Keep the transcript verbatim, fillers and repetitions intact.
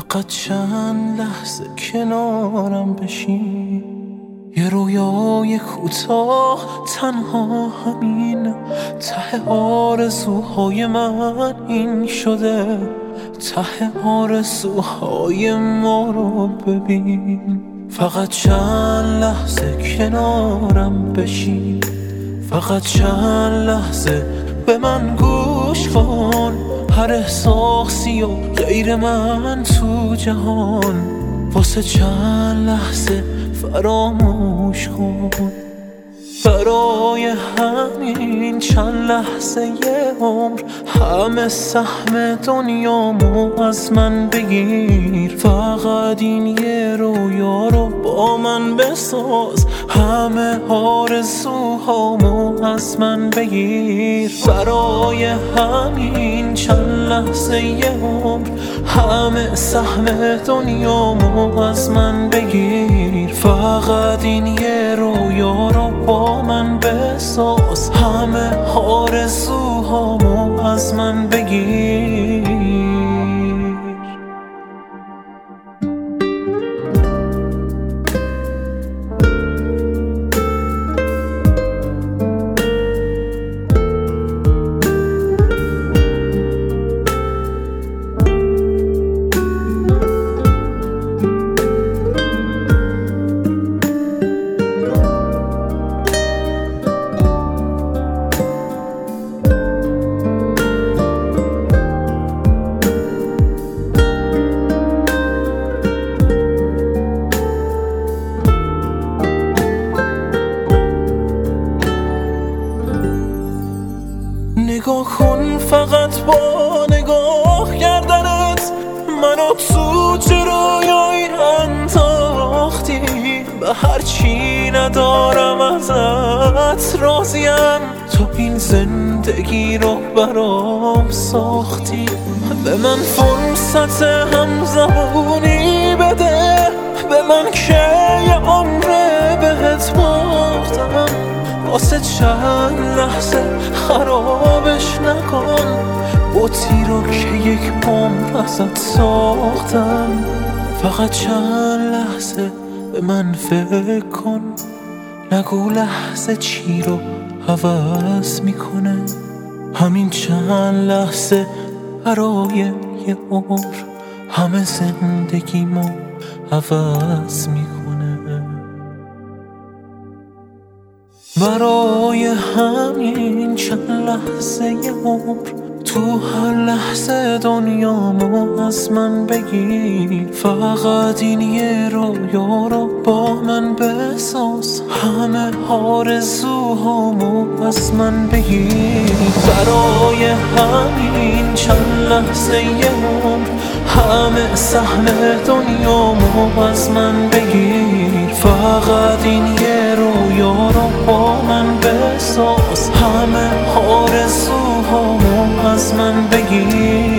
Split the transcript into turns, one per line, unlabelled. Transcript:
فقط چند لحظه کنارم بشین، یه رویای کوتاه تنها همین. ته آرزوهای من این شده، ته آرزوهای ما رو ببین. فقط چند لحظه کنارم بشین، فقط چند لحظه به من گوش کن. هر احساسی و غیر من تو جهان، واسه چند لحظه فراموش کن. برای همین چند لحظه یه عمر همه سهم دنیامو از من بگیر. فقط این یه رویا رو با من بساز، همه آرزوهامو از من بگیر. برای همین چند لحظه یه عمر همه سهم دنیامو از من بگیر. فقط این یه رویا رو با من بساز، همه آرزوهامو از من بگیر. نگاه کن فقط با نگاه کردنت، منو تو چه رویایی انداختی. به هرچی ندارم ازت راضیم، تو این زندگی رو برام ساختی. به من فرصت همزبونی بده، به من که یه عمره بهت باختم. واسه چند لحظه خرابش نکن، بوتی رو که یک عمر ازت ساختم. فقط چند لحظه به من فکر کن، نگو لحظه چی رو عوض میکنه. همین چند لحظه برای یه عمر همه زندگیمو عوض میکنه. برای همین چند لحظه یه عمر تو هر لحظه دنیامو از من بگیر. فقط این یه رویا رو با من بساز، همه آرزوهامو از من بگیر. برای همین چند لحظه یه عمر همه سهم دنیامو از من بگیر. فقط این یه رویا رو با من بساز، همه آرزوهامو از من بگیر.